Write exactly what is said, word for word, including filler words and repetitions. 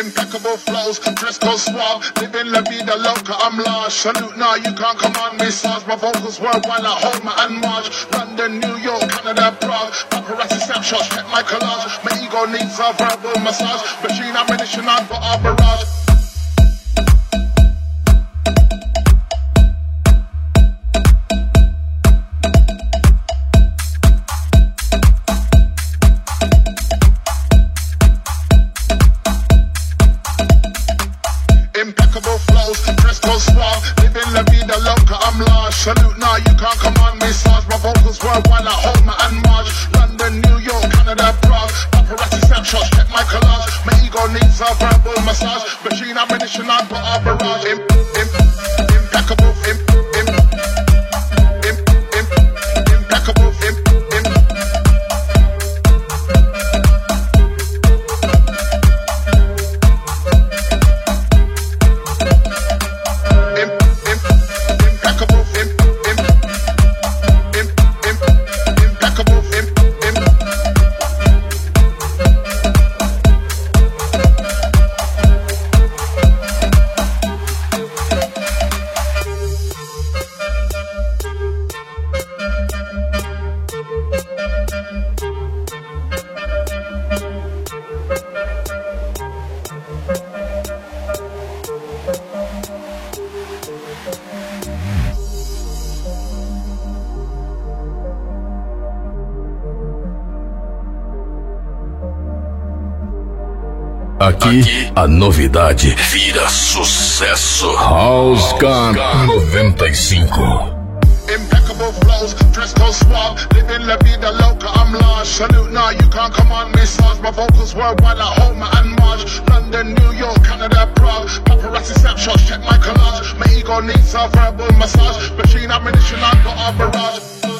Impeccable flows, dress code suave, living la vida loca, I'm large. Salute now, you can't command me, SARS. My vocals worldwide like Homer and Marge. London, New York, Canada, Prague. Paparazzi snapshots, check my collage. My ego needs a verbal massage. Machine ammunition, I've got a barrage. Impeccable flows, dress code suave, living la vida loca, I'm large. Salute now, you can't command me, SARS. My vocals worldwide like Homer and Marge. London, New York, Canada, Prague. Paparazzi snapshots, check my collage. My ego needs a verbal massage. Machine ammunition, I've got a barrage. Im, im, impeccable, im, im, im, im, impeccable, im, im. Aqui, a novidade vira sucesso. House Gun noventa e cinco. Impeccable flows, dress code suave, living la vida loca, I'm large. Salute now, you can't command me, SARS. My vocals worldwide like Homer and Marge. London, New York, Canada, Prague. Paparazzi snapshots, check my collage. My ego needs a verbal massage. Machine ammunition, I've got a barrage.